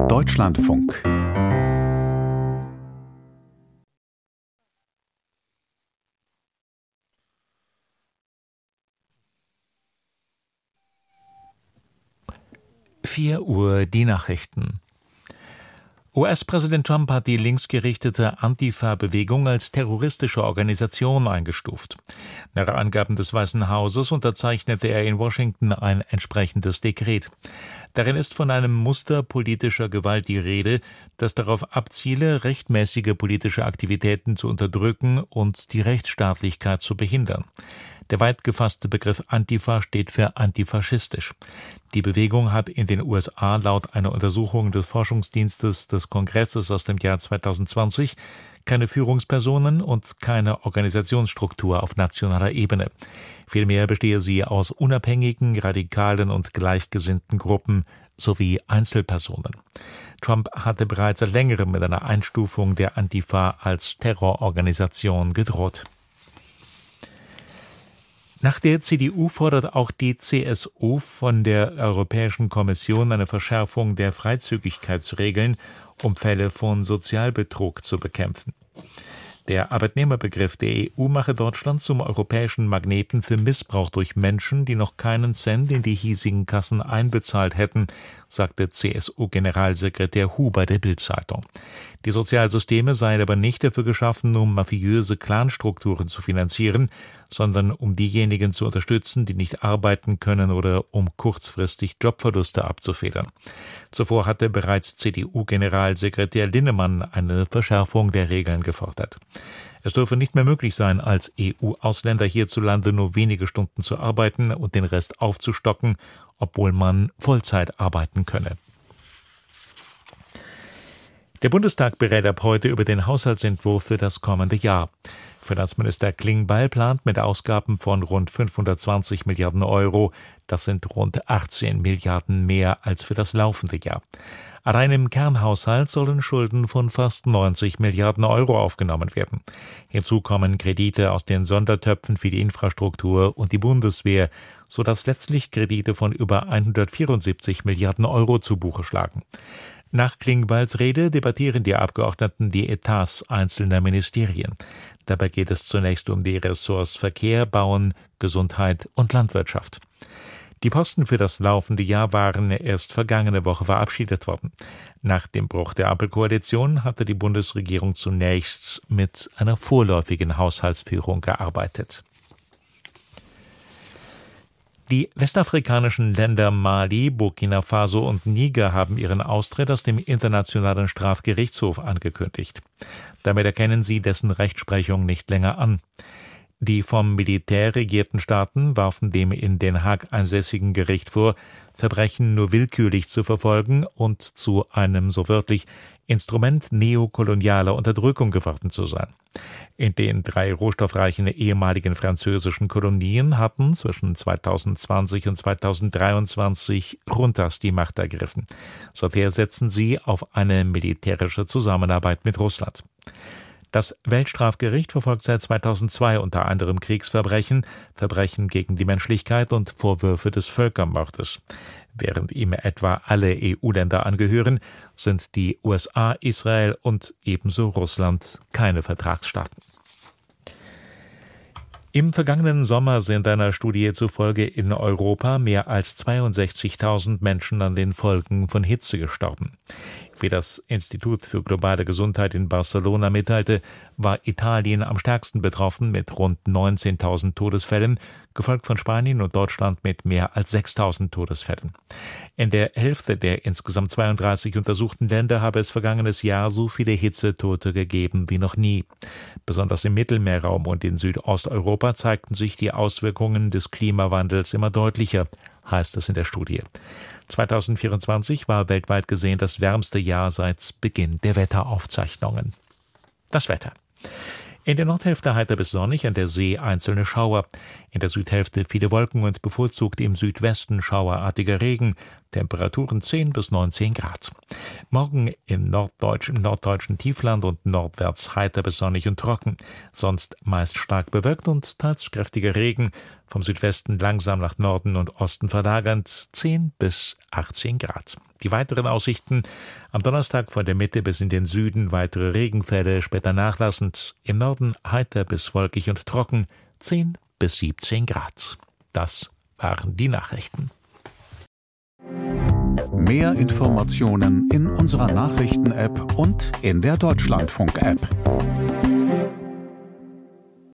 Deutschlandfunk. Uhr die Nachrichten. US-Präsident Trump hat die linksgerichtete Antifa-Bewegung als terroristische Organisation eingestuft. Nach Angaben des Weißen Hauses unterzeichnete er in Washington ein entsprechendes Dekret. Darin ist von einem Muster politischer Gewalt die Rede, das darauf abziele, rechtmäßige politische Aktivitäten zu unterdrücken und die Rechtsstaatlichkeit zu behindern. Der weit gefasste Begriff Antifa steht für antifaschistisch. Die Bewegung hat in den USA laut einer Untersuchung des Forschungsdienstes des Kongresses aus dem Jahr 2020 keine Führungspersonen und keine Organisationsstruktur auf nationaler Ebene. Vielmehr bestehe sie aus unabhängigen, radikalen und gleichgesinnten Gruppen sowie Einzelpersonen. Trump hatte bereits seit längerem mit einer Einstufung der Antifa als Terrororganisation gedroht. Nach der CDU fordert auch die CSU von der Europäischen Kommission eine Verschärfung der Freizügigkeitsregeln, um Fälle von Sozialbetrug zu bekämpfen. Der Arbeitnehmerbegriff der EU mache Deutschland zum europäischen Magneten für Missbrauch durch Menschen, die noch keinen Cent in die hiesigen Kassen einbezahlt hätten, sagte CSU-Generalsekretär Huber der Bild-Zeitung. Die Sozialsysteme seien aber nicht dafür geschaffen, um mafiöse Clanstrukturen zu finanzieren, sondern um diejenigen zu unterstützen, die nicht arbeiten können oder um kurzfristig Jobverluste abzufedern. Zuvor hatte bereits CDU-Generalsekretär Linnemann eine Verschärfung der Regeln gefordert. Es dürfe nicht mehr möglich sein, als EU-Ausländer hierzulande nur wenige Stunden zu arbeiten und den Rest aufzustocken, obwohl man Vollzeit arbeiten könne. Der Bundestag berät ab heute über den Haushaltsentwurf für das kommende Jahr. Finanzminister Klingbeil plant mit Ausgaben von rund 520 Milliarden Euro. Das sind rund 18 Milliarden mehr als für das laufende Jahr. Allein im Kernhaushalt sollen Schulden von fast 90 Milliarden Euro aufgenommen werden. Hinzu kommen Kredite aus den Sondertöpfen für die Infrastruktur und die Bundeswehr, sodass letztlich Kredite von über 174 Milliarden Euro zu Buche schlagen. Nach Klingbeils Rede debattieren die Abgeordneten die Etats einzelner Ministerien. Dabei geht es zunächst um die Ressorts Verkehr, Bauen, Gesundheit und Landwirtschaft. Die Posten für das laufende Jahr waren erst vergangene Woche verabschiedet worden. Nach dem Bruch der Ampelkoalition hatte die Bundesregierung zunächst mit einer vorläufigen Haushaltsführung gearbeitet. Die westafrikanischen Länder Mali, Burkina Faso und Niger haben ihren Austritt aus dem Internationalen Strafgerichtshof angekündigt. Damit erkennen sie dessen Rechtsprechung nicht länger an. Die vom Militär regierten Staaten warfen dem in Den Haag ansässigen Gericht vor, Verbrechen nur willkürlich zu verfolgen und zu einem, so wörtlich, Instrument neokolonialer Unterdrückung geworden zu sein. In den 3 rohstoffreichen ehemaligen französischen Kolonien hatten zwischen 2020 und 2023 Juntas die Macht ergriffen. Seither setzen sie auf eine militärische Zusammenarbeit mit Russland. Das Weltstrafgericht verfolgt seit 2002 unter anderem Kriegsverbrechen, Verbrechen gegen die Menschlichkeit und Vorwürfe des Völkermordes. Während ihm etwa alle EU-Länder angehören, sind die USA, Israel und ebenso Russland keine Vertragsstaaten. Im vergangenen Sommer sind einer Studie zufolge in Europa mehr als 62.000 Menschen an den Folgen von Hitze gestorben. Wie das Institut für globale Gesundheit in Barcelona mitteilte, war Italien am stärksten betroffen mit rund 19.000 Todesfällen, gefolgt von Spanien und Deutschland mit mehr als 6.000 Todesfällen. In der Hälfte der insgesamt 32 untersuchten Länder habe es vergangenes Jahr so viele Hitzetote gegeben wie noch nie. Besonders im Mittelmeerraum und in Südosteuropa zeigten sich die Auswirkungen des Klimawandels immer deutlicher, heißt es in der Studie. 2024 war weltweit gesehen das wärmste Jahr seit Beginn der Wetteraufzeichnungen. Das Wetter. In der Nordhälfte heiter bis sonnig, an der See einzelne Schauer. In der Südhälfte viele Wolken und bevorzugt im Südwesten schauerartiger Regen. Temperaturen 10 bis 19 Grad. Morgen im norddeutschen Tiefland und nordwärts heiter bis sonnig und trocken. Sonst meist stark bewölkt und teils kräftiger Regen. Vom Südwesten langsam nach Norden und Osten verlagernd 10 bis 18 Grad. Die weiteren Aussichten: am Donnerstag von der Mitte bis in den Süden weitere Regenfälle, später nachlassend. Im Norden heiter bis wolkig und trocken 10 bis 17 Grad. Das waren die Nachrichten. Mehr Informationen in unserer Nachrichten-App und in der Deutschlandfunk-App.